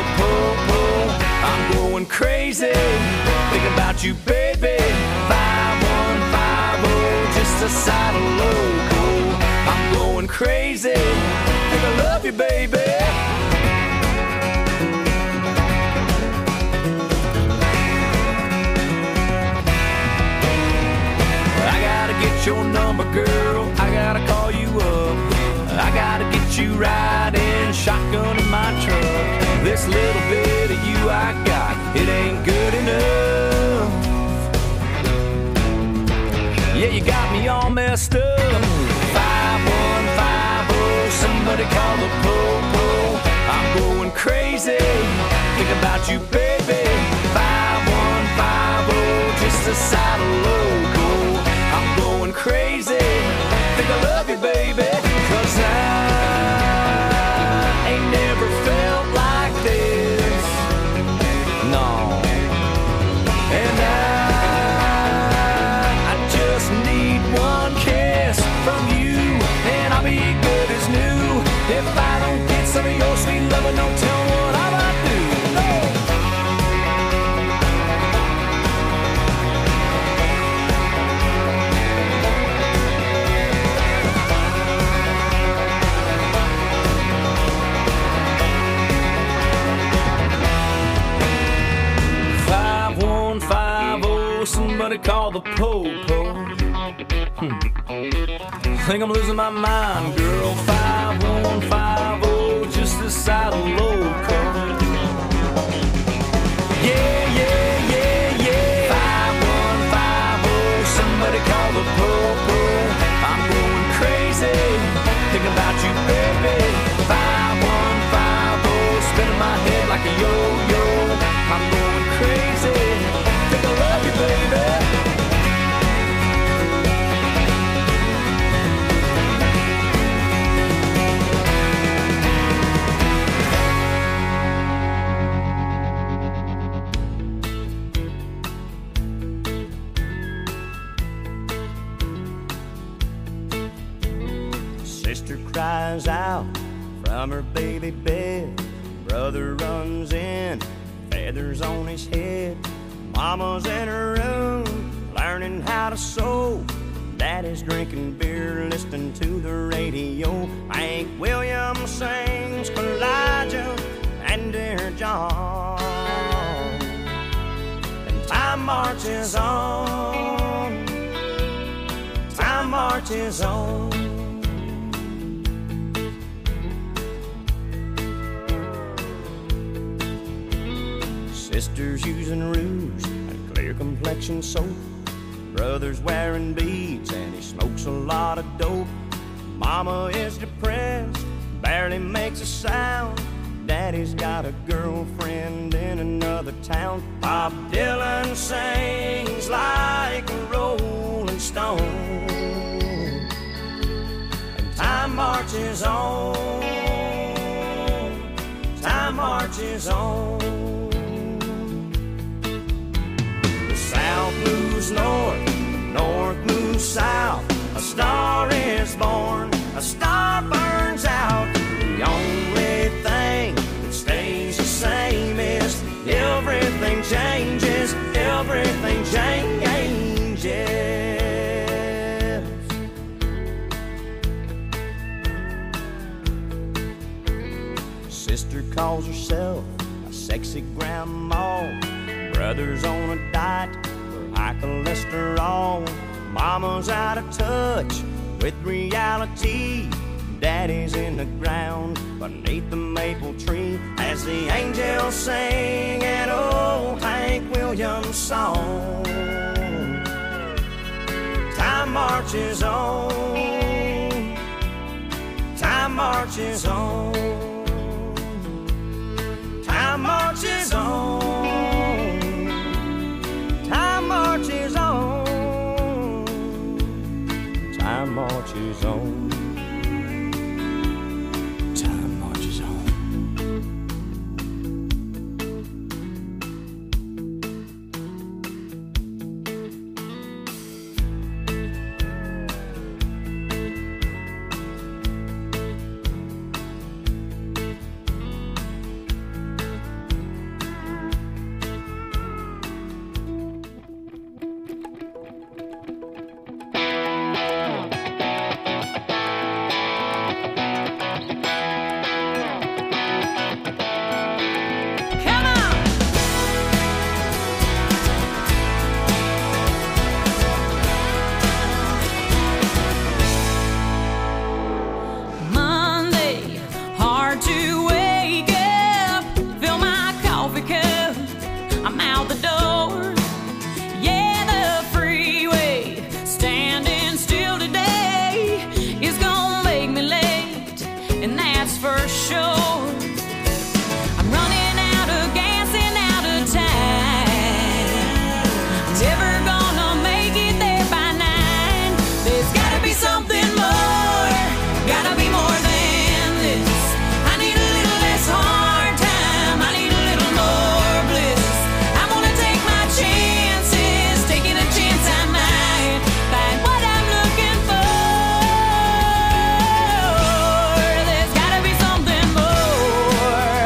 the po-po. I'm going crazy, thinking about you, baby. 5150, just a side of loco. I'm going crazy, think I love you, baby. I gotta get your number, girl, I gotta call you up. I gotta get you riding shotgun in my truck. This little bit of you I got, it ain't good enough. Yeah, you got me all messed up. 5150, somebody call the po-po. I'm going crazy, think about you, baby. 5150, just a side of loco. I'm going crazy, think I love you, baby. 'Cause I ain't never felt like this, no. And I just need one kiss from you, and I'll be good as new. If I don't get some of your sweet loving, don't tell me what I might do. No. 5150, somebody call the po-po. Think I'm losing my mind, girl. 5150, just this side of loco. Yeah, yeah, yeah, yeah. 5150, somebody call the po-po. I'm going crazy, thinking about you, baby. 5150, spinning my head like a yo-yo. I'm going crazy, think I love you, baby. Sister cries out from her baby bed. Brother runs in, feathers on his head. Mama's in her room, learning how to sew. Daddy's drinking beer, listening to the radio. Hank Williams sings Elijah and Dear John. And time marches on, time marches on. Sisters using rouge and clear complexion soap. Brother's wearing beads and he smokes a lot of dope. Mama is depressed, barely makes a sound. Daddy's got a girlfriend in another town. Bob Dylan sings like a rolling stone. And time marches on, time marches on. South moves north, north moves south. A star is born, a star burns out. The only thing that stays the same is everything changes, everything changes. Sister calls herself a sexy grandma. Brother's on a diet for high cholesterol. Mama's out of touch with reality. Daddy's in the ground beneath the maple tree as the angels sing an old Hank Williams song. Time marches on, time marches on, time marches on. Time marches on, time marches on, time marches on. to wake up, fill my coffee cup, I'm out the door. Yeah, the freeway, standing still today, is gonna make me late, and that's for sure. I'm running out of gas and out of time, never gonna make it there by 9. There's gotta be something more, gotta be more than this. I need a little less hard time, I need a little more bliss. I'm gonna take my chances, taking a chance I might find what I'm looking for. There's gotta be something more.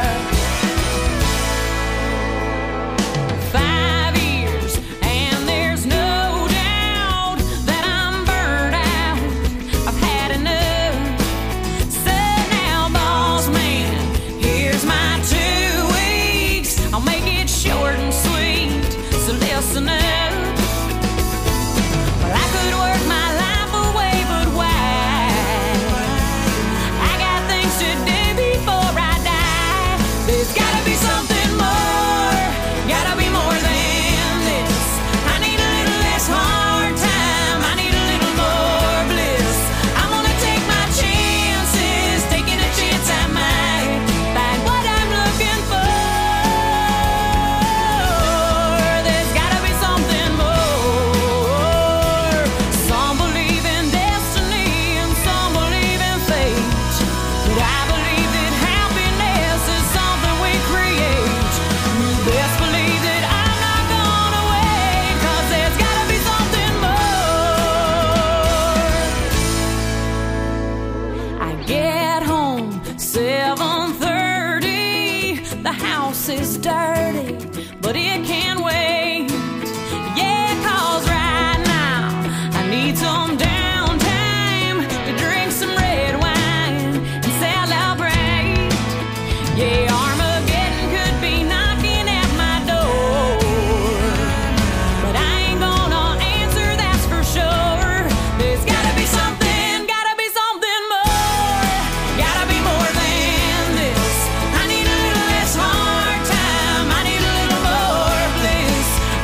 5 years, and there's no doubt that I'm burned out. I've had enough. So now, boss man, here's my 2 weeks. I'll make it short and sweet, so listen up. Well, I could work my life away, but why? I got things to do before I die. There's gotta be something more, gotta be more than this. I need a little less hard time, I need a little more bliss. I'm gonna take my chances, taking a chance I might find what I'm looking for. There's gotta be something more. Some believe in destiny and some believe in fate, but I believe that happiness is something we create. You best believe that I'm not gonna wait, 'cause there's gotta be something more. I get home 7:30. The house is dirty, but it can wait. Yeah, 'cause right now I need some downtime to drink some red wine and celebrate. Yeah, Armageddon could be knocking at my door, but I ain't gonna answer, that's for sure. There's gotta be something more, gotta be more than this. I need a little less hard time, I need a little more bliss.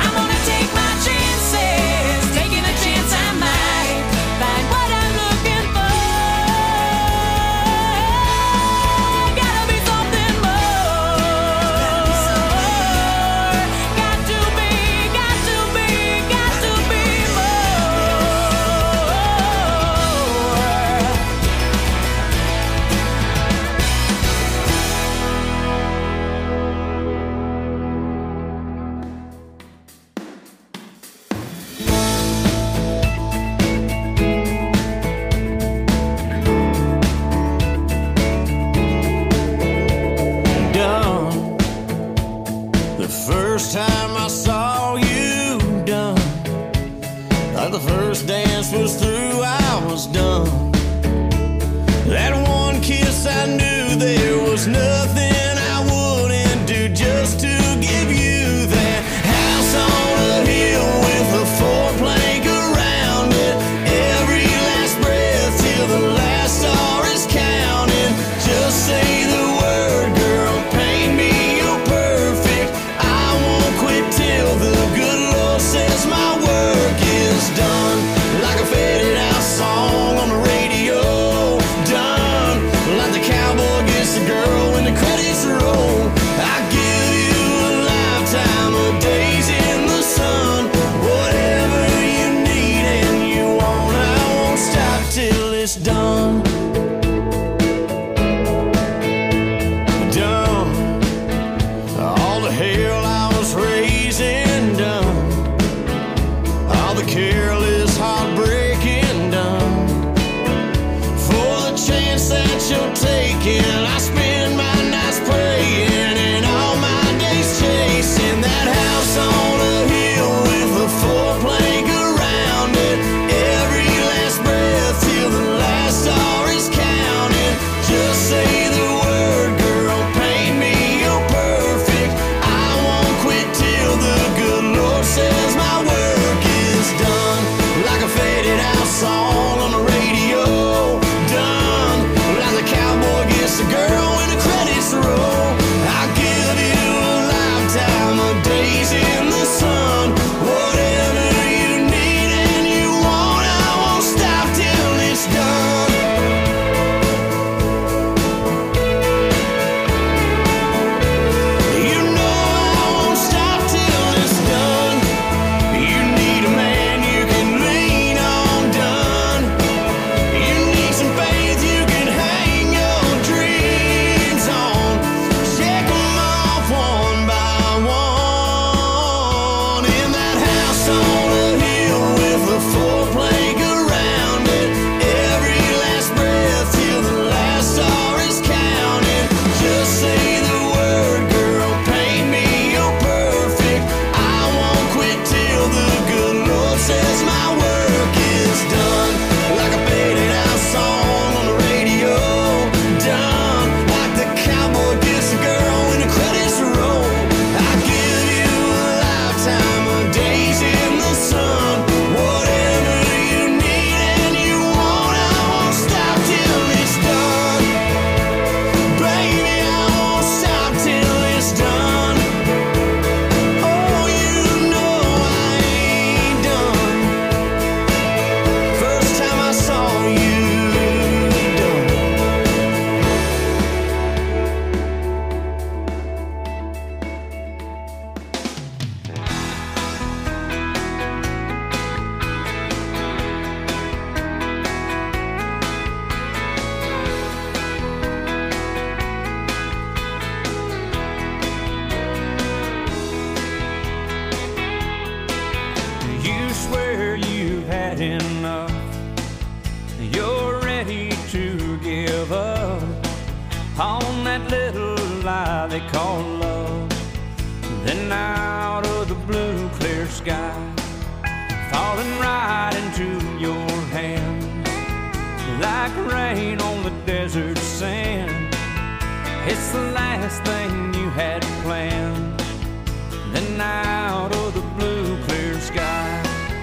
high they call love. Then out of the blue clear sky, falling right into your hands, like rain on the desert sand. It's the last thing you had planned. Then out of the blue clear sky,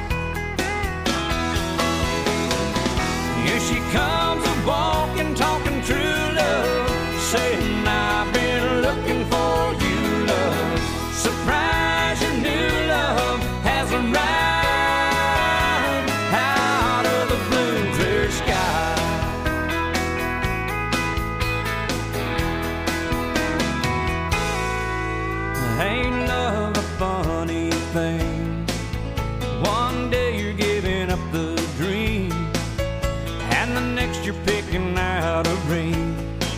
here she comes a-walking, talking true love, saying I've been looking for you, love. Surprise, your new love has arrived out of the blue clear sky. Ain't love a funny thing? One day you're giving up the dream, and the next you're picking out a ring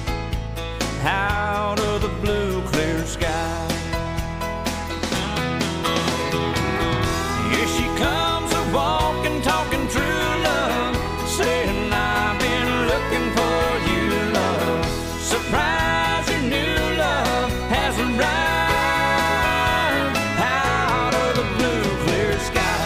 out of the blue clear sky. Here she comes a-walking, talking true love, saying I've been looking for you, love. Surprise, your new love has arrived out of the blue clear sky.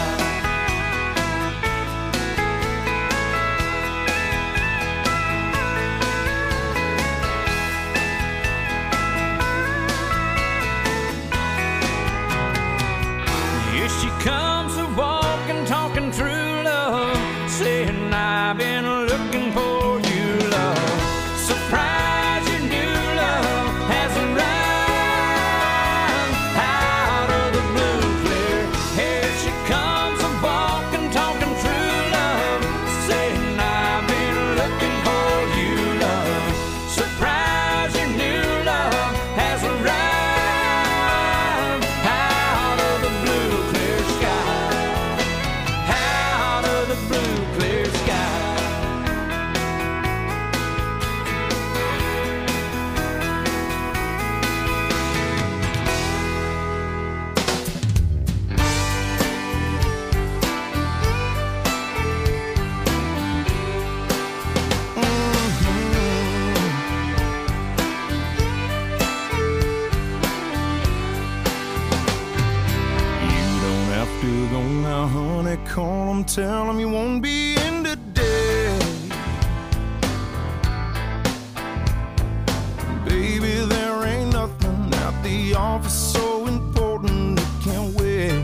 Here she comes a-walking, talking true love, saying I've been looking for you, love. Surprise, your new love has arrived out of the blue clear. Here she comes a-walking, talking true love, saying I've been looking for you, love. Surprise, your new love has arrived out of the blue clear sky, out of the blue clear sky. You don't have to go now, honey. Call 'em, tell 'em you won't be in today. Baby, there ain't nothing at the office so important it can't wait.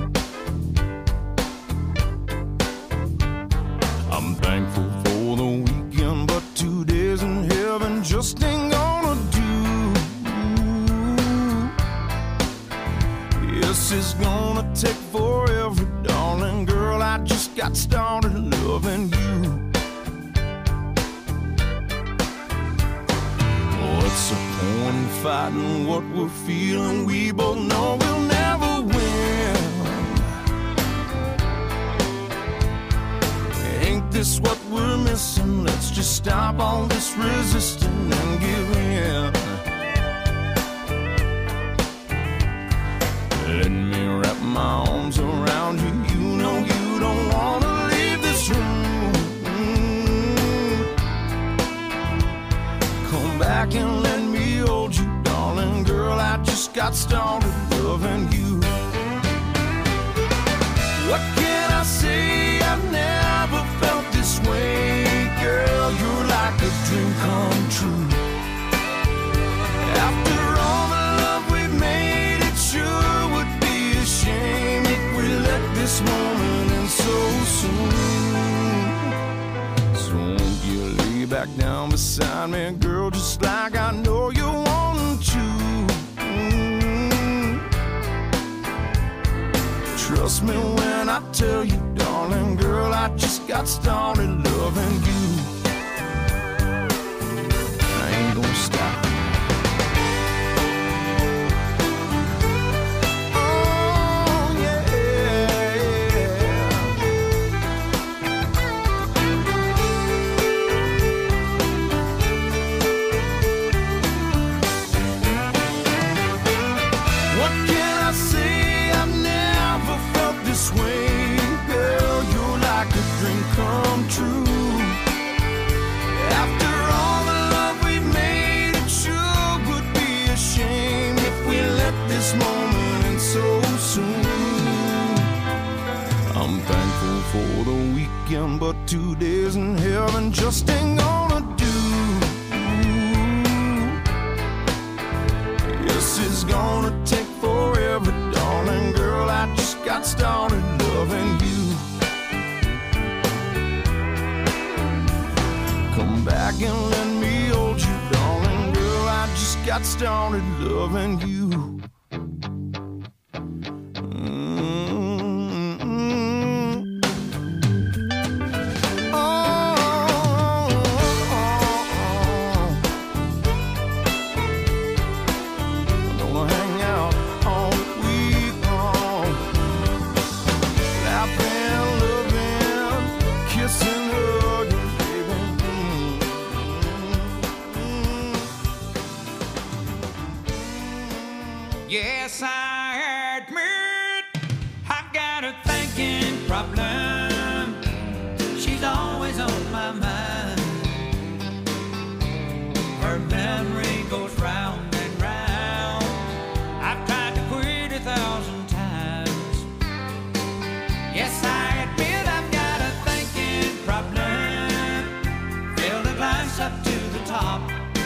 I'm thankful for the weekend, but 2 days in heaven just ain't gonna do. Yes, it's gonna take forever, darling girl. I just got started loving you. What's the point in fighting what we're feeling? We both know we'll never win. Ain't this what we're missing? Let's just stop all this resisting and give in. Let me wrap my arms around you. You know you don't wanna leave this room. Come back and let me hold you, darling girl. I just got started loving you. What can I say? I've never felt this way, girl. You're like a dream come true. After all the love we've made, it sure would be a shame if we let this moment end so soon. So won't you lay back down beside me, girl, just like I know you want to. Trust me when I tell you, darling girl, I just got started loving you. I ain't gonna stop. After all the love we've made, it sure would be a shame weekend, but 2 days in heaven just ain't gonna do. Yes, it's gonna take forever, darling girl. I just got started loving you. Come back and let me hold you, darling girl. I just got started loving you. Yes, I admit I've got a thinking problem. She's always on my mind. Her memory goes round and round. I've tried to quit 1,000 times. Yes, I admit I've got a thinking problem. Fill the glass up to the top.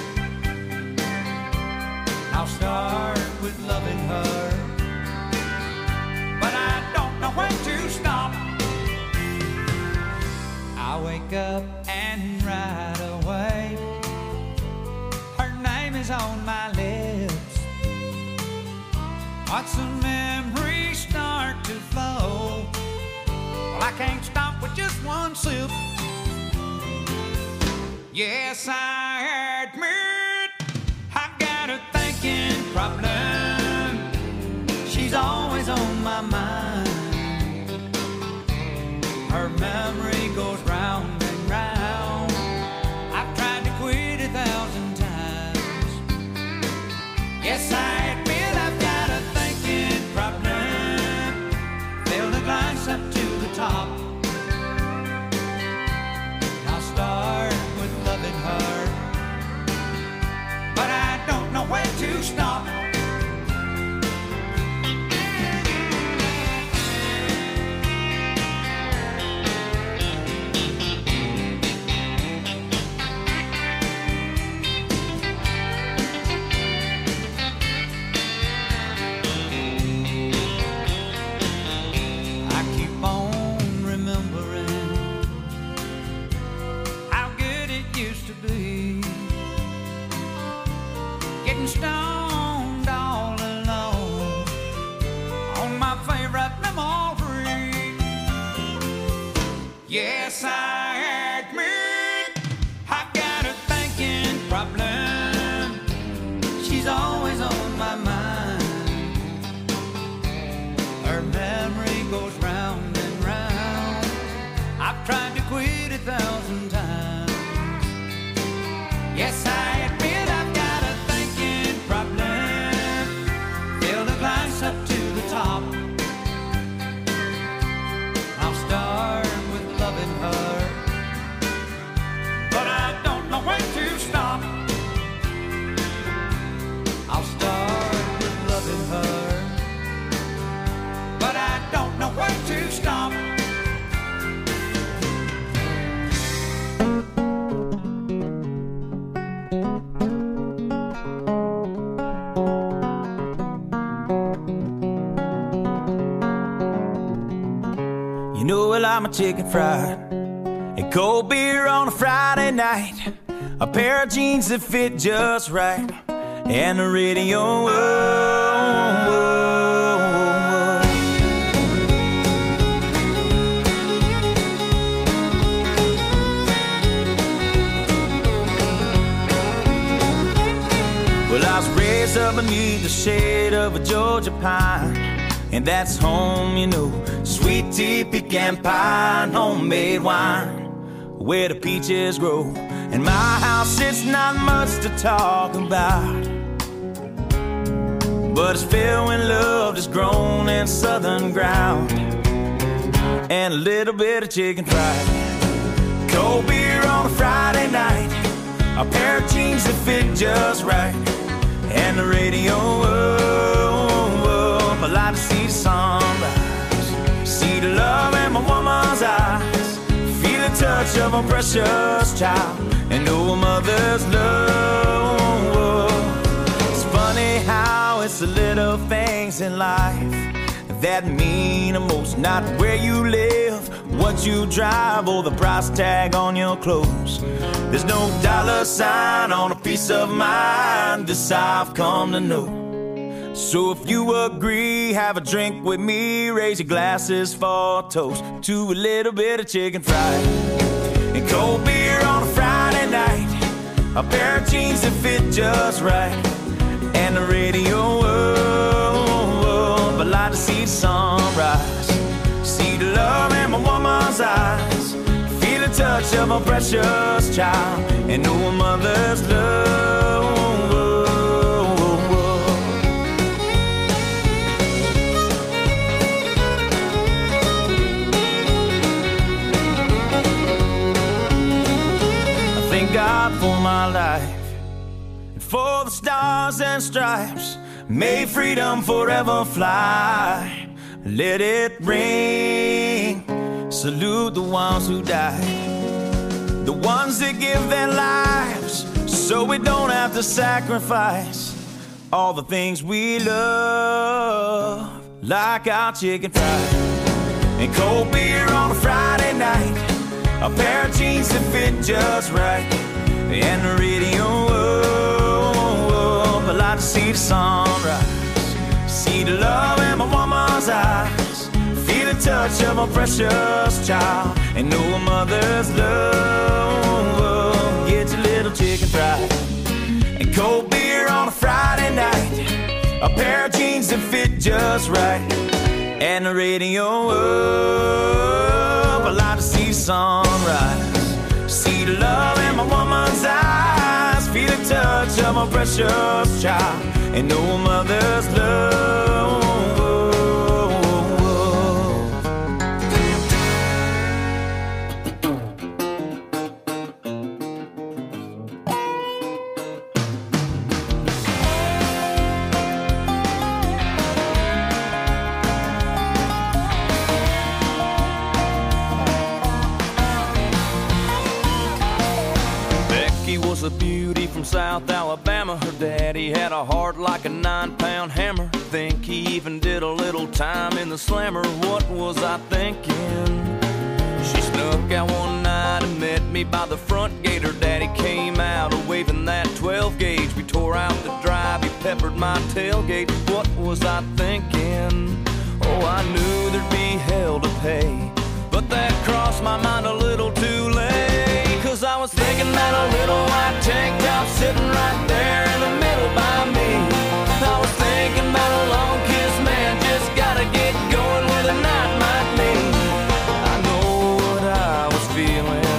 I'll start with loving her, but I don't know when to stop. I wake up and right away her name is on my lips. Watch the memories start to flow. Well, I can't stop with just one sip. Yes, I admit I've got a thinking problem. She's always on my mind. Her memory goes round and round. I've tried to quit 1,000 times. Yes, I admit I've got a thinking problem. Fill the glass up to the top. I'll start with loving her, but I don't know when to stop. I keep on remembering how good it used to be. Getting stoned all alone on my favorite memory. Yes, I admit I've got a thinking problem. She's always on my mind. Her memory goes round and round. I've tried to quit 1,000 times. Yes, I admit I've got a thinking problem. Fill the glass up to the top. I'll start with loving her, but I don't know when to stop. I'll start with loving her, but I don't know when to stop. You know I like my chicken fried and cold beer on a Friday night, a pair of jeans that fit just right, and the radio. Whoa, whoa, whoa. Well, I was raised up beneath the shade of a Georgia pine, and that's home, you know. Sweet tea, pecan pie, and homemade wine, where the peaches grow. In my house, it's not much to talk about, but it's filled with love that's grown in southern ground, and a little bit of chicken fried, cold beer on a Friday night, a pair of jeans that fit just right, and the radio. I like to see the sunrise, see the love in my woman's eyes, touch of a precious child and know a mother's love. It's funny how it's the little things in life that mean the most, not where you live, what you drive, or the price tag on your clothes. There's no dollar sign on a peace of mind, this I've come to know. So if you agree, have a drink with me, raise your glasses for a toast to a little bit of chicken fried and cold beer on a Friday night, a pair of jeans that fit just right, and the radio world. But like to see the sunrise, see the love in my woman's eyes, feel the touch of a precious child, and know a mother's love. Thank God for my life and for the stars and stripes. May freedom forever fly. Let it ring. Salute the ones who died, the ones that give their lives so we don't have to sacrifice all the things we love, like our chicken fried and cold beer on a Friday night, a pair of jeans that fit just right, and the radio world. But I like to see the sunrise, see the love in my woman's eyes, feel the touch of a precious child, and know a mother's love. Get your little chicken fried and cold beer on a Friday night, a pair of jeans that fit just right, and the radio world. I like to see the sunrise, see the love in my woman's eyes, feel the touch of a precious child, and know a mother's love. A beauty from South Alabama. Her daddy had a heart like a 9-pound hammer. Think he even did a little time in the slammer. What was I thinking? She snuck out one night and met me by the front gate. Her daddy came out waving that 12 gauge. We tore out the drive, he peppered my tailgate. What was I thinking? Oh, I knew there'd be hell to pay, but that crossed my mind a little too late. 'Cause I was thinking that a little white tank top sitting right there in the middle by me. I was thinking about a long kiss, man, just gotta get going where the night might lead. I know what I was feeling,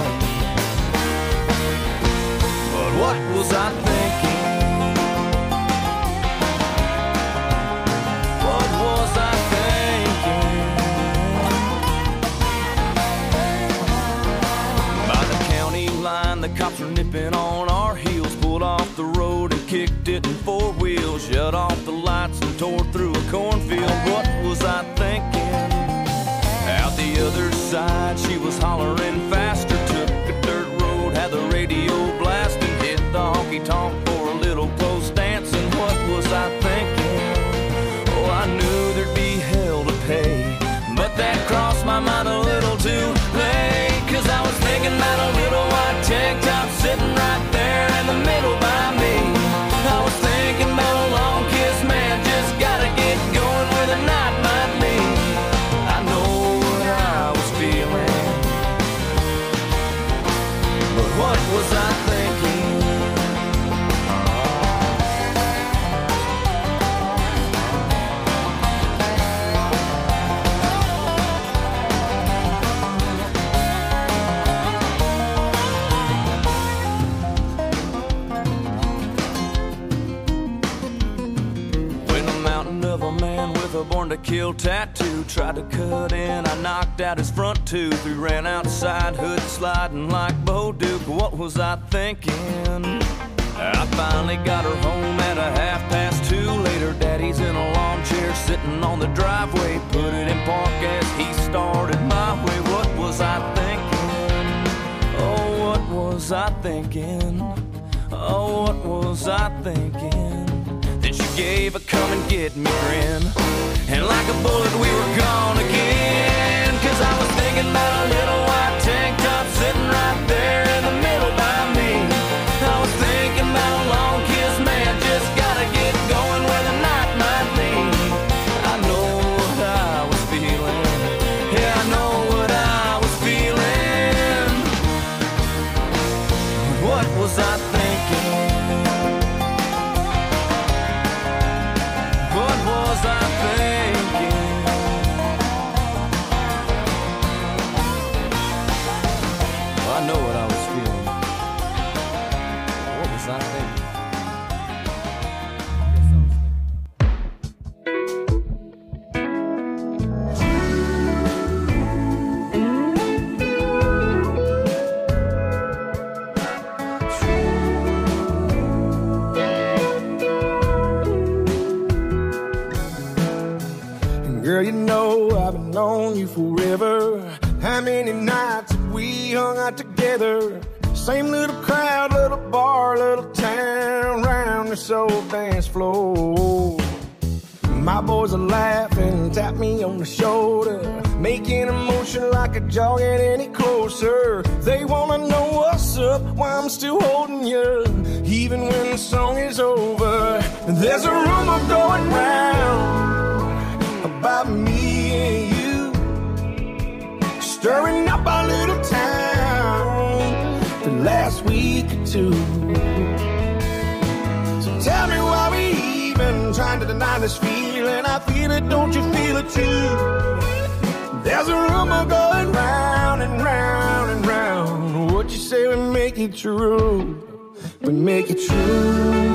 but what was I thinking? What was I thinking? By the county line, the cops were nipping on our heels, pulled off the road and kicked it in 4 wheels, shut off the lights and tore through a cornfield. What was I thinking? Out the other side, she was hollering faster, took a dirt road, had the radio blasting, hit the honky-tonk for a little post dancing. What was I thinking? Oh, I knew there'd be hell to pay, but that crossed my mind a little too late. 'Cause I was thinking about a little white tank top sitting right there in the middle by me. I was thinking about a long kiss, man, just gotta get going where the night might lead. I know what I was feeling, but what was I thinking? A born to kill tattoo tried to cut in, I knocked out his front tooth. We ran outside, hood sliding like Bo Duke. What was I thinking? I finally got her home at a 2:30. Later, daddy's in a lawn chair sitting on the driveway, put it in park as he started my way. What was I thinking? was I thinking? Oh, what was I thinking? Then she gave a come and get me grin, and like a bullet we were gone again. Cause I was thinking about a little white tank top sitting right there in the middle by me. I was thinking about a long kiss, man, just gotta get going where the night might lead. I know what I was feeling, yeah, I know what I was feeling. What was I thinking? What was I thinking? Well, I know what I was feeling. What was I thinking? Girl, you know I've been on you forever. How many nights have we hung out together? Same little crowd, little bar, little town, round this old dance floor. My boys are laughing, tap me on the shoulder, making a motion like a jogging any closer. They wanna know what's up, why I'm still holding you, even when the song is over. There's a rumor going round about me and you, stirring up our little town the last week or two. So tell me why we even trying to deny this feeling. I feel it, don't you feel it too? There's a rumor going round and round and round. What you say we make it true, we make it true.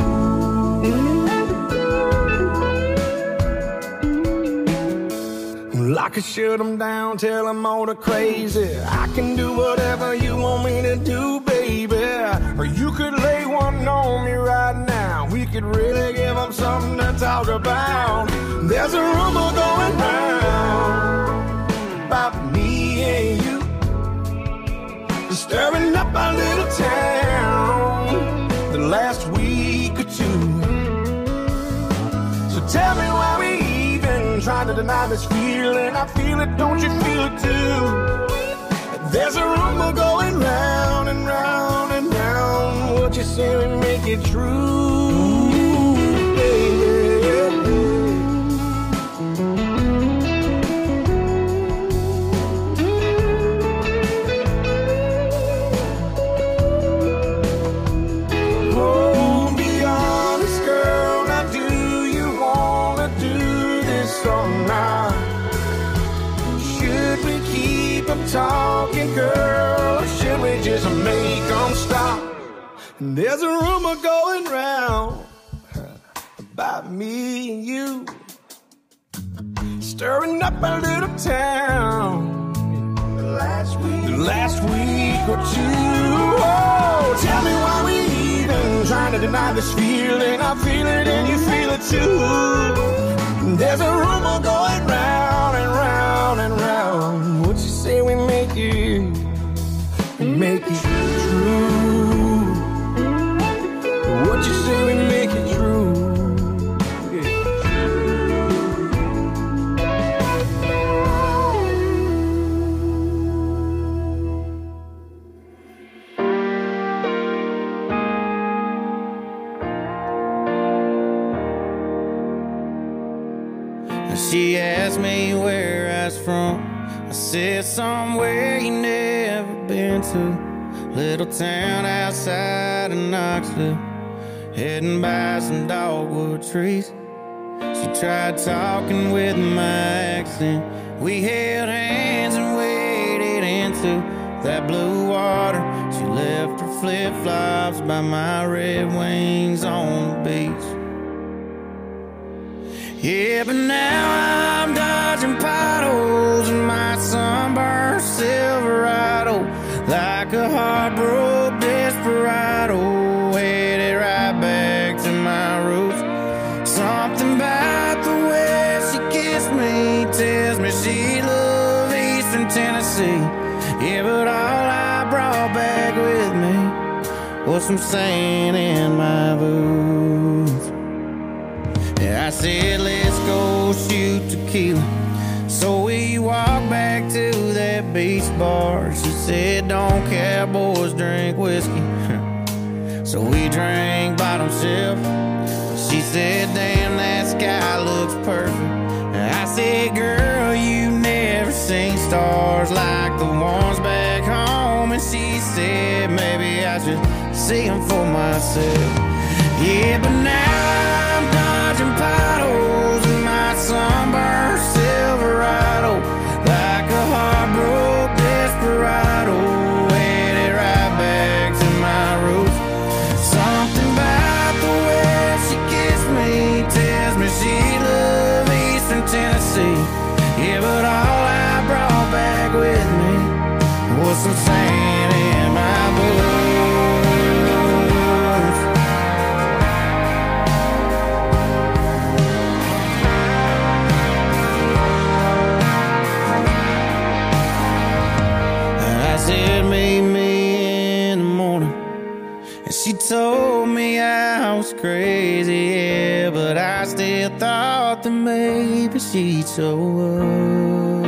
I could shut them down, tell them all the crazy. I can do whatever you want me to do, baby. Or you could lay one on me right now. We could really give them something to talk about. There's a rumor going round about me and you, stirring up our little town the last week or two. So tell me why we trying to deny this feeling. I feel it, don't you feel it too? There's a rumor going round and round and round. What you say we make it true, baby. Oh, be honest, girl. Now, do you wanna do this or not? Should we keep them talking, girl, or should we just make them stop? And there's a rumor going round about me and you, stirring up a little town the last week or two. Oh, tell me why we even trying to deny this feeling. I feel it and you feel it too. There's a rumor going round and round and round. What you say we make it true? What you say we make it true? She asked me where I was from. I said somewhere you never been to. Little town outside of Knoxville, heading by some dogwood trees. She tried talking with my accent. We held hands and waded into that blue water. She left her flip-flops by my Red Wings on the beach. Yeah, but now I'm dodging potholes in my sunburned Silverado, like a heartbroken desperado, headed right back to my roots. Something about the way she kissed me tells me she loved Eastern Tennessee. Yeah, but all I brought back with me with some sand in my boots. Yeah, I said, let's go shoot tequila. So we walked back to that beach bar. She said, don't cowboys drink whiskey. So we drank bottom sip. She said, damn, that sky looks perfect. I said, girl, you never seen stars like the ones back home. And she said, maybe I should see them for myself. Yeah, but now I'm dodging potholes in my sunburned Silverado, like a heartbroken desperado, headed right back to my roots. Something about the way she kissed me tells me she loves Eastern Tennessee. Yeah, but all I brought back with me was some sand in my boots. I said, meet me in the morning. And she told me I was crazy, yeah, but I still thought that maybe she'd show up.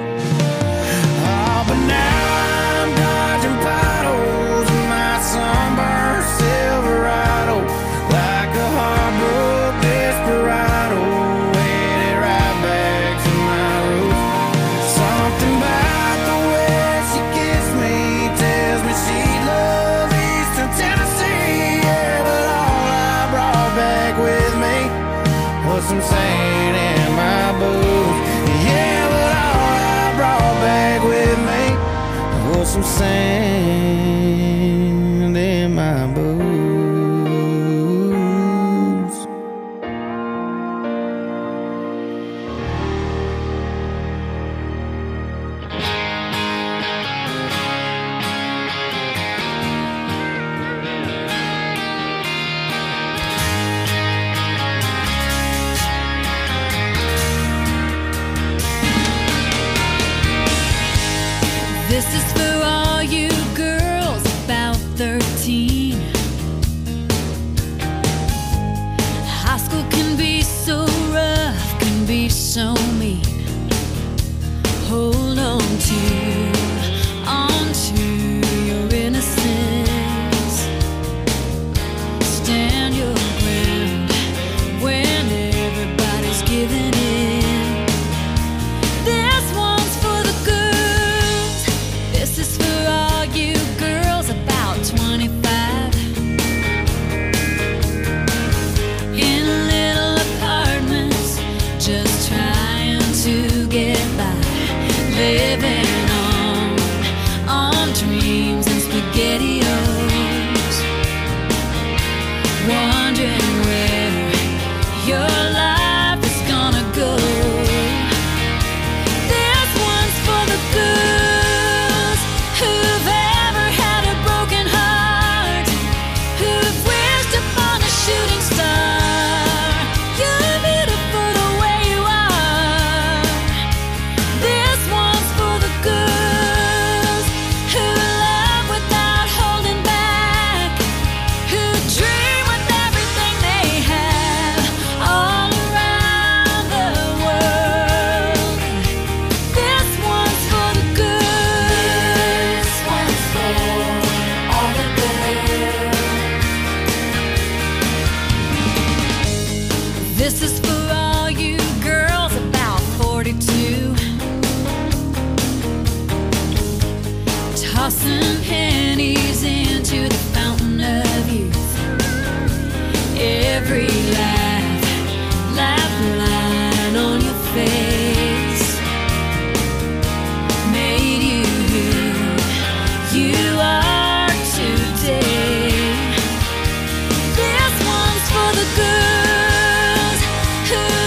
Oh, but now I'm dodging potholes in my sunburned Silverado, like a heartbroken desperado, headed right back to my roots. Something about the way she kissed me tells me she loves Eastern Tennessee. Yeah, but all I brought back with me was some sand in my boots. Yeah, but all I brought back with me was some sand in my boots. This is for all you girls about 13. High school can be so rough, can be so mean. Hold on to your innocence. Stand your ground when everybody's giving in. This one's for the girls. This is for all you girls about 25. In little apartments, just trying to get by. Living on dreams and SpaghettiOs. Wondering where your life is gonna go. This one's for the girls who've ever had a broken heart, who've wished upon a shooting star. You're beautiful the way you are. This one's for the girls who love without holding back, who dream with everything they have all around the world. This one's for the girls. This one's for all the girls. This is for all you girls about 42. Tossing pennies into the fountain of youth. Every laugh line on your face made you who you are today. This one's for the girls who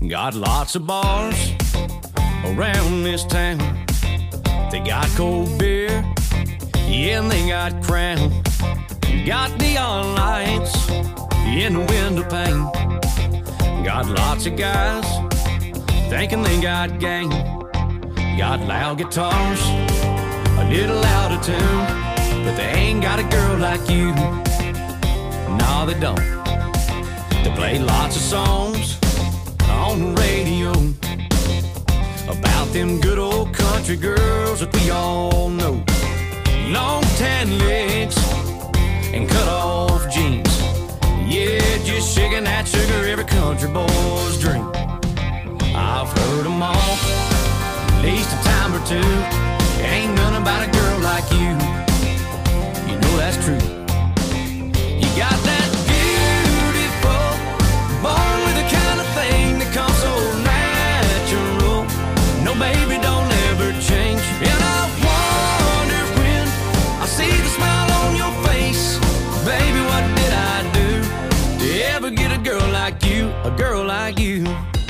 Got lots of bars around this town. They got cold beer, yeah, and they got Crown. Got neon lights in the window pane. Got lots of guys thinking they got game. Got loud guitars, a little out of tune, but they ain't got a girl like you. No, they don't. They play lots of songs on the radio about them good old country girls that we all know. Long tan legs and cut off jeans. Yeah, just shaking that sugar, every country boy's dream. I've heard them all, at least a time or two. Ain't none about a girl like you. You know that's true. You got that beautiful, born with the kind of thing that comes so natural. No, baby, don't ever change. And I wonder when I see the smile on your face, baby, what did I do to ever get a girl like you, a girl like you?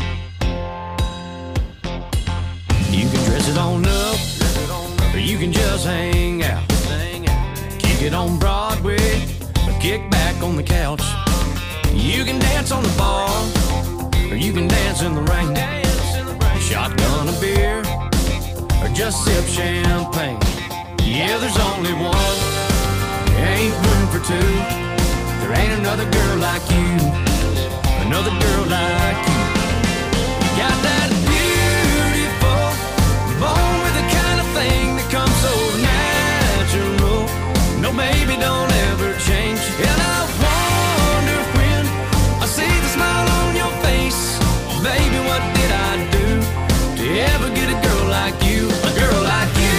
You can dress it on up, or you can just hang out. Kick it on Broadway, or kick back on the couch. You can dance on the bar, or you can dance in the rain. Shotgun a beer, or just sip champagne. Yeah, there's only one, ain't room for two. There ain't another girl like you, another girl like you. You got that beautiful, born with the kind of thing that comes so natural. No, baby, don't ever change. And I wonder when I see the smile on your face, baby, what did I do to ever get a girl like you, a girl like you?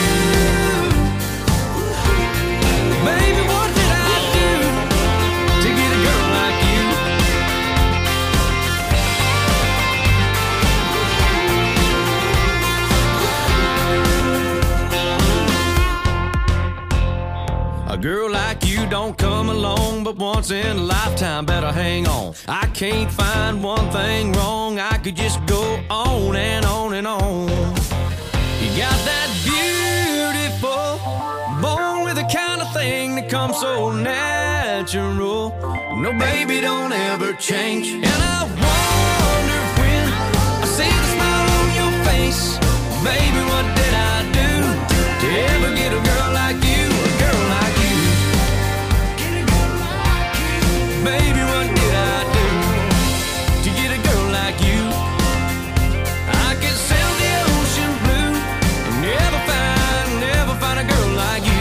Baby, what did I do to get a girl like you? A girl like you don't come along but once in a lifetime, better hang on. I can't find one thing wrong, I could just go on and on and on. You got that beautiful, born with the kind of thing that comes so natural. No, baby, don't ever change. And I wonder when I see the smile on your face, baby, what did I do to ever get a girl like you, a girl like you? Baby, what did I do to get a girl like you? I could sail the ocean blue and never find a girl like you.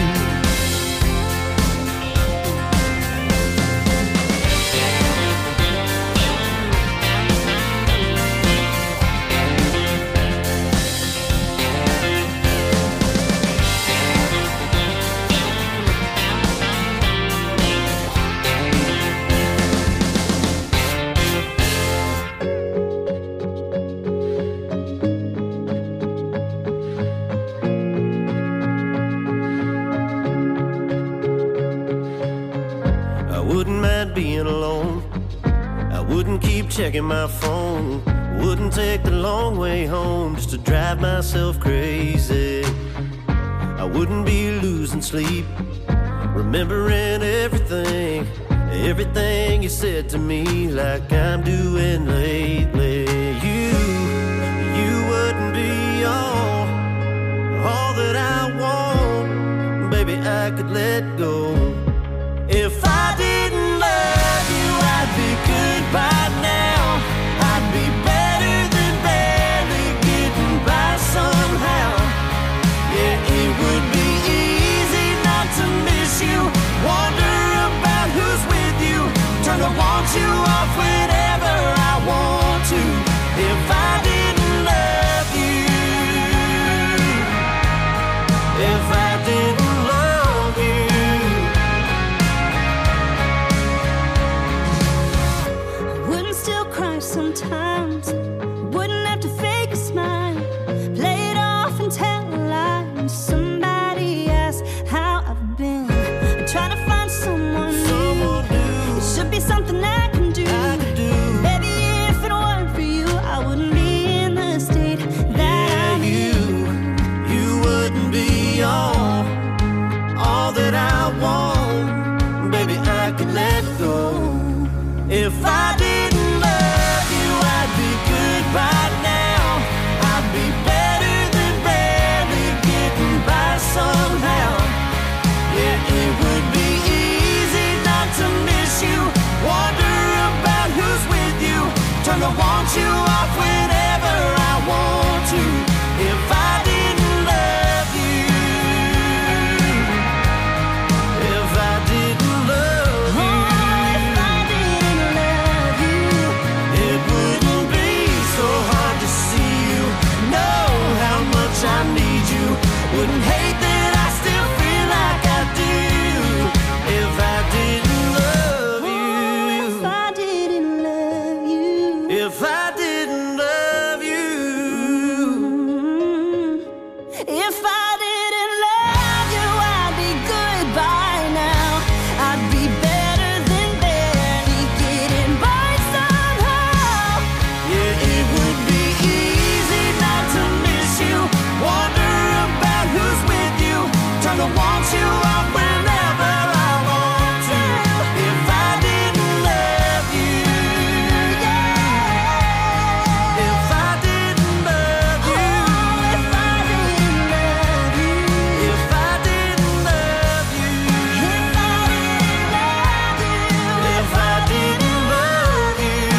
Being alone, I wouldn't keep checking my phone, wouldn't take the long way home just to drive myself crazy. I wouldn't be losing sleep, remembering everything you said to me, like I'm doing lately. You wouldn't be all that I want, baby, I could let go. If I didn't love you, I'd be good by now. I'd be better than barely getting by somehow. Yeah, it would be easy not to miss you, wonder about who's with you, turn to want you off whenever I want to. If I didn't love you, if I didn't love you. Sometimes wouldn't have to fake a smile, play it off and tell a lie. When somebody asks how I've been, I'm trying to find someone new. It should be something I can do. I could let go. If I didn't love you, I'd be good by now. I'd be better than barely getting by somehow. Yeah, it would be easy not to miss you. Wonder about who's with you. Turn the want you off whenever I want to. If I didn't love you, if I didn't love you, if I didn't love you, it wouldn't be so hard to see you. Know how much I need you. Wouldn't hate that I still feel like I do. If I didn't love you, if I didn't love you, if I didn't love you, if I didn't love you, I'd be good by now. I'd be better than barely getting by somehow. yeah, it would be easy not to miss you. Wonder about who's with you. Turn to want you off whenever I want to. If I didn't love you, if I didn't love you, if I didn't love you, if I didn't love you, if I didn't love you. if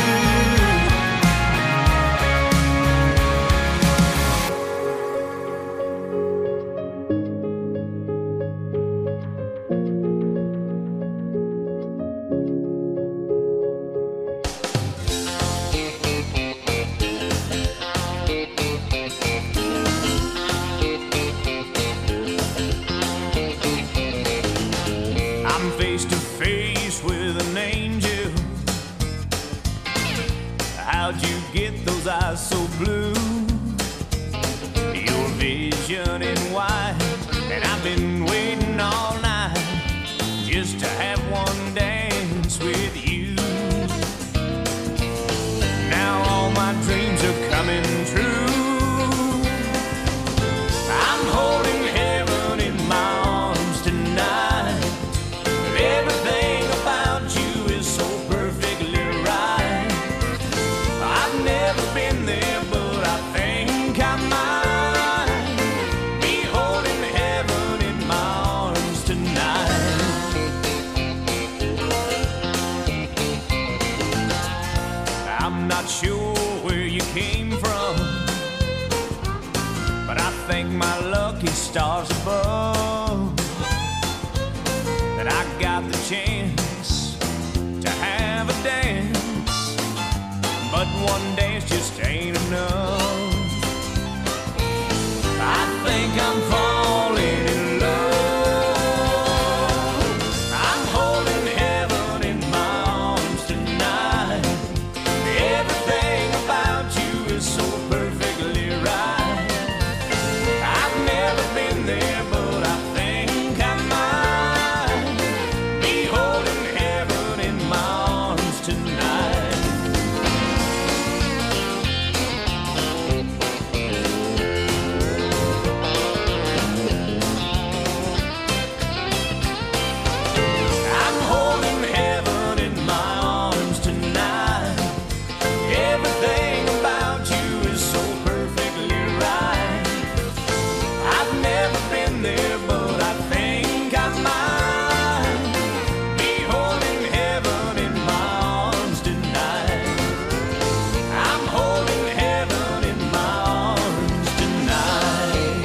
I'm face to face with an angel. How'd you get those eyes so blue? Your vision in white, and I've been waiting all night just to have one dance with you. Now all my dreams are coming true. I'm holding heaven in my arms tonight. Everything about you is so perfectly right. I've never been there, but I think I might be holding heaven in my arms tonight. I'm not sure where you came from, but I thank my lucky stars above that I got the chance to have a dance. But one dance just ain't enough. I think I'm falling in love. I'm holding heaven in my arms tonight. Everything about you is so perfectly right. I've never been there, but I think I might be holding heaven in my arms tonight. I'm holding heaven in my arms tonight. Everything about you is so perfectly right. I've never been there, but I think I might be holding heaven in my arms tonight. I'm holding heaven in my arms tonight.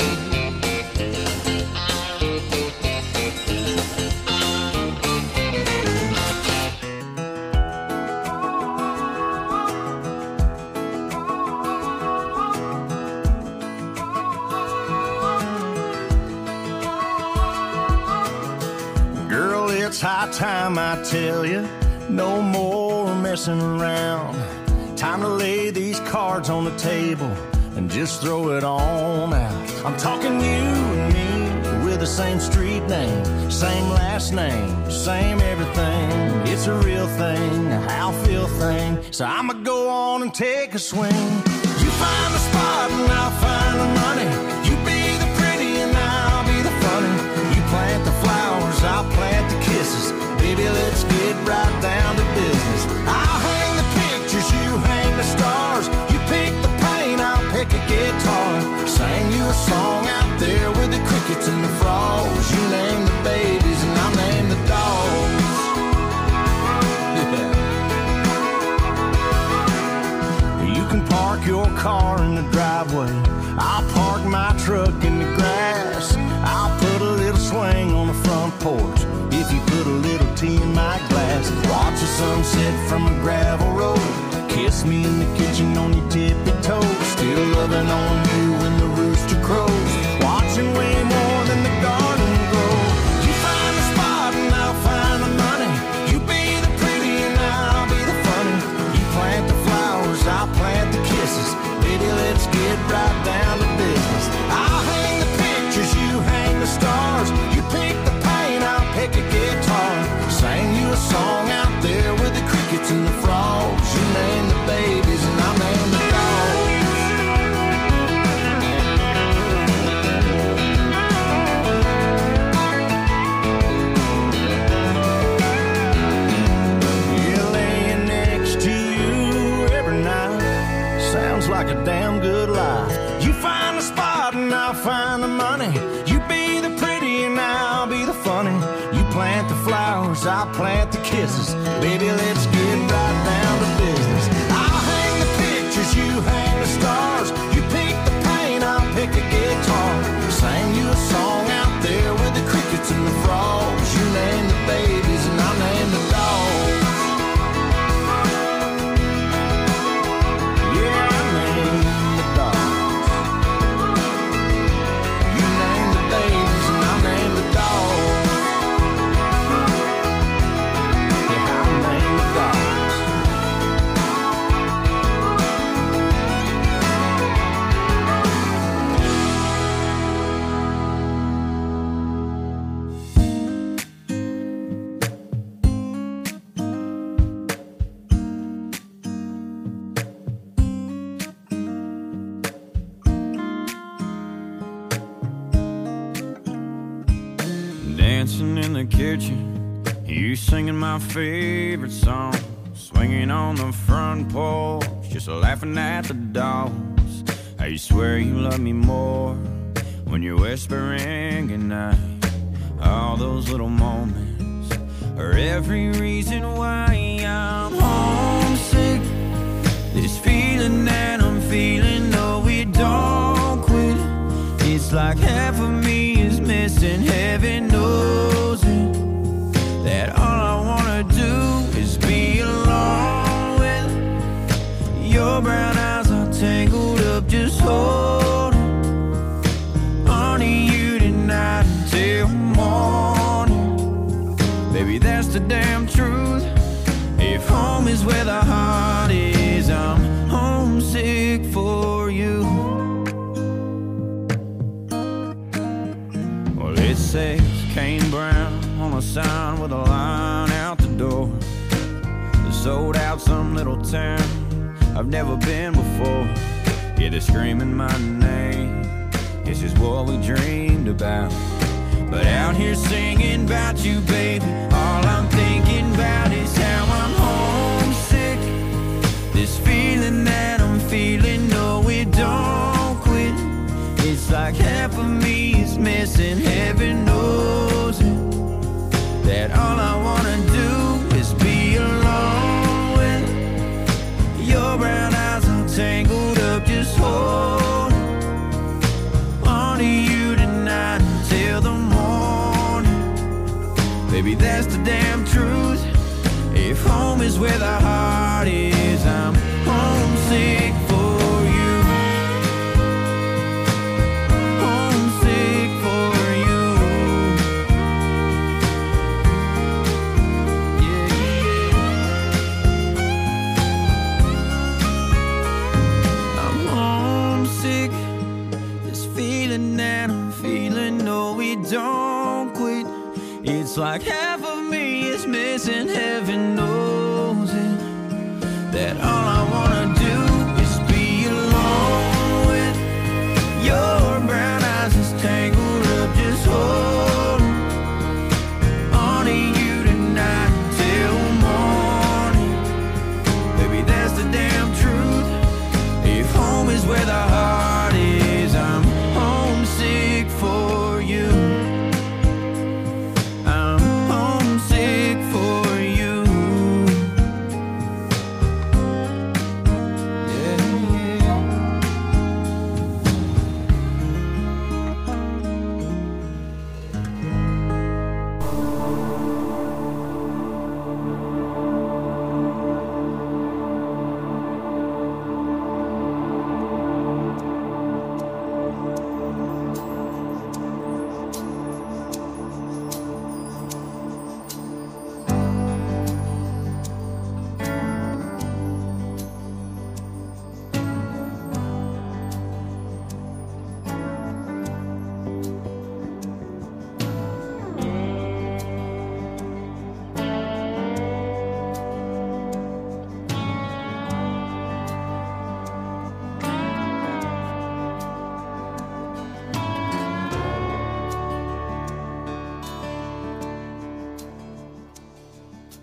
Girl, it's high time I tell you, no more messing around. Time to lay these cards on the table and just throw it on out. I'm talking you and me with the same street name, same last name, same everything. It's a real thing, a how feel thing. So I'ma go on and take a swing. You find the spot and I'll find the money. You be the pretty and I'll be the funny. You plant the flowers, I'll plant the kisses. Be Baby, let's get right down to business. I'll hang the pictures, you hang the stars. You pick the paint, I'll pick a guitar. Sing you a song out there with the crickets and the frogs. You name the babies and I'll name the dogs. Yeah. You can park your car in the driveway. I'll park my truck in the grass. I'll put a little swing on the front porch if you put a little tea in my glass. Watch the sunset from a gravel road. Kiss me in the kitchen on your tippy toes. Still loving on you when the rooster crows. Watching way more than the garden grow. You find the spot and I'll find the money. You be the pretty and I'll be the funny. You plant the flowers, I'll plant the kisses. Baby, let's get right down to business. I'll hang the pictures, you hang the stars. You pick the paint, I'll pick a guitar. Sing you a song out there with the crickets and the frogs. You name the babies and I'll name the dogs. Yeah, laying next to you every night sounds like a damn good life. You find the spot and I'll find the money. You be the pretty and I'll be the funny. You plant the flowers, I'll plant the kisses. Baby, let's get right down to business. I'll hang the pictures, you hang the stars. You pick the paint, I'll pick a guitar. Sing you a song out there with the crickets and the frogs. You name the babies and I'll name the dogs. Yeah, I name the dogs. You name the babies and I'll name the dogs. Yeah, I'll name the dogs. Dancing in the kitchen, you singing my favorite song. Swinging on the front porch, just laughing at the dogs. I swear you love me more when you're whispering goodnight. All those little moments are every reason why I'm homesick. This feeling that I'm feeling, no, it don't quit. It's like half of me is missing, heaven knows it. That all I wanna do is be alone with your brown eyes are tangled up, just holding on to you tonight until morning. Baby, that's the damn truth. If home is where the heart is, I'm homesick for you. Well, it says Kane Brown on a sign with a line out the door. They sold out some little town I've never been before. Yeah, they're screaming my name. This is what we dreamed about. But out here singing about you, baby, all I'm thinking about is how I'm homesick. This feeling that I'm feeling, no, it don't quit. It's like half of me is missing, heaven knows it. That all I wanna do is be alone with your brown eyes all tangled up, just hold on to you tonight until the morning. Baby, that's the damn truth. If home is where the heart is, I'm homesick for you. Homesick for you. Yeah, yeah. I'm homesick. This feeling that I'm feeling, no, it don't quit. It's like half of me is missing, heaven knows it. That all I wanna do is be alone with your brown eyes is tangled up, just hold on to you tonight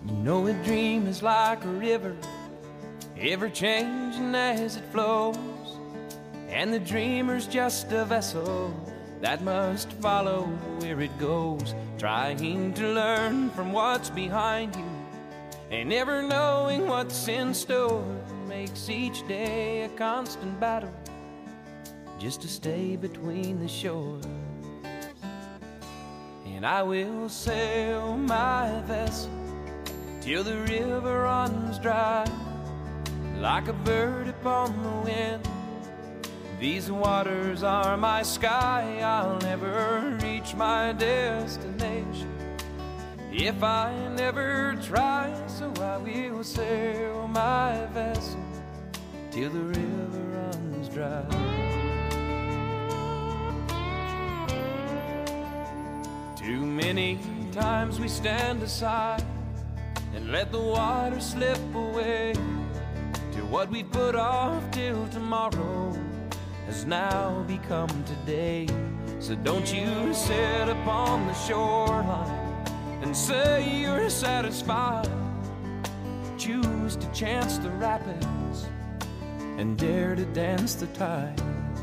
You know a dream is like a river, ever changing as it flows, and the dreamer's just a vessel that must follow where it goes, trying to learn from what's behind you and never knowing what's in store. Makes each day a constant battle just to stay between the shores. And I will sail my vessel till the river runs dry, like a bird upon the wind. These waters are my sky. I'll never reach my destination if I never try. So I will sail my vessel till the river runs dry. Too many times we stand aside and let the water slip away, till what we put off till tomorrow has now become today. So don't you sit upon the shoreline and say you're satisfied. Choose to chance the rapids and dare to dance the tide.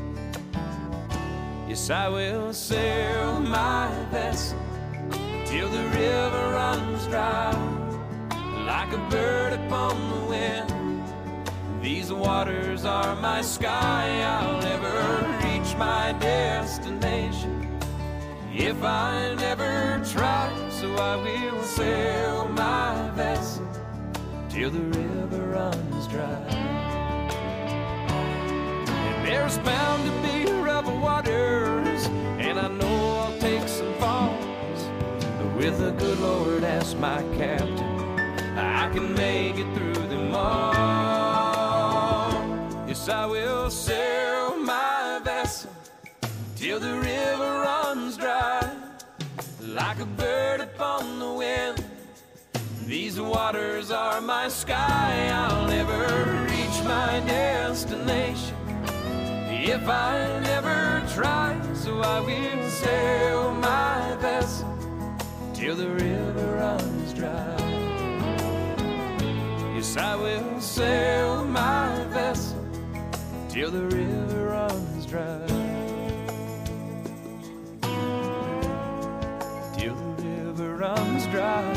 Yes, I will sail my vessel till the river runs dry, like a bird upon the wind. These waters are my sky. I'll never reach my destination if I never try. So I will sail my vessel till the river runs dry. And there's bound to be rough waters, and I know I'll take some falls, but with the good Lord as my captain, I can make it through them all. Yes, I will sail my vessel till the river runs dry, like a bird upon the wind. These waters are my sky. I'll never reach my destination if I never try. So I will sail my vessel till the river runs dry. Yes, I will sail my vessel till the river runs dry. Till the river runs dry.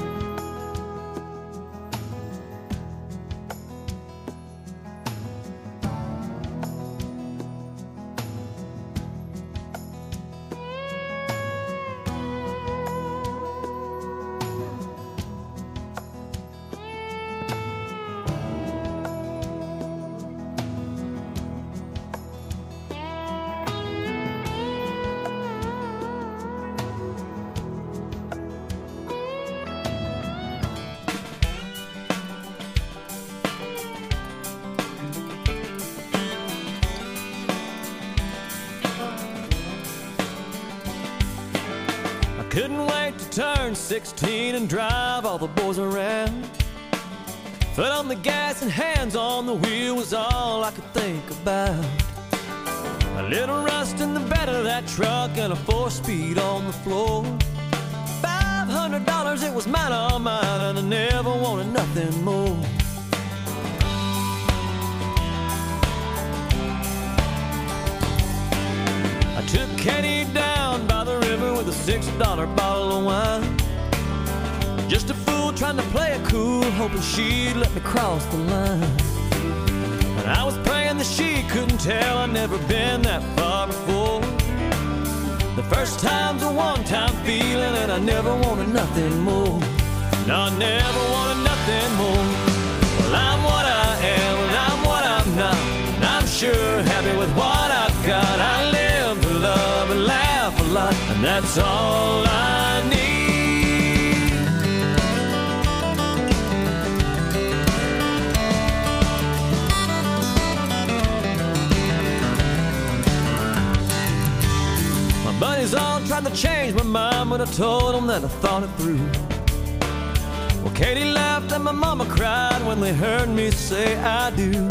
Couldn't wait to turn 16 and drive all the boys around. Foot on the gas and hands on the wheel was all I could think about. A little rust in the bed of that truck and a 4-speed on the floor. $500, it was mine, all mine, and I never wanted nothing more. I took Kenny down by the river with a $6 bottle of wine. Just a fool trying to play it cool, hoping she'd let me cross the line. And I was praying that she couldn't tell I'd never been that far before. The first time's a one-time feeling, and I never wanted nothing more. No, I never wanted nothing more. Well, I'm what I am, and I'm what I'm not, and I'm sure happy with what I've got. I live to love and laugh a lot, and that's all I need. My buddies all tried to change my mind, but I told them that I thought it through. Well, Katie laughed and my mama cried when they heard me say I do.